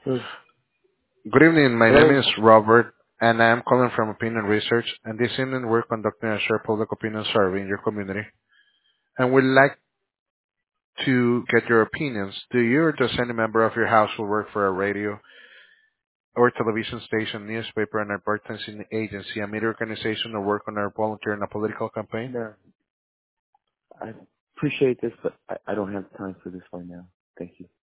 Uh, Good evening. My name Hello. is Robert, and I am calling from Opinion Research. And this evening, we're conducting a share public opinion survey in your community, and we'd like to get your opinions. Do you or does any member of your household work for a radio or television station, newspaper, an advertising agency, a media organization, or work on or volunteer in a political campaign? No, I appreciate this, but I don't have time for this right now. Thank you.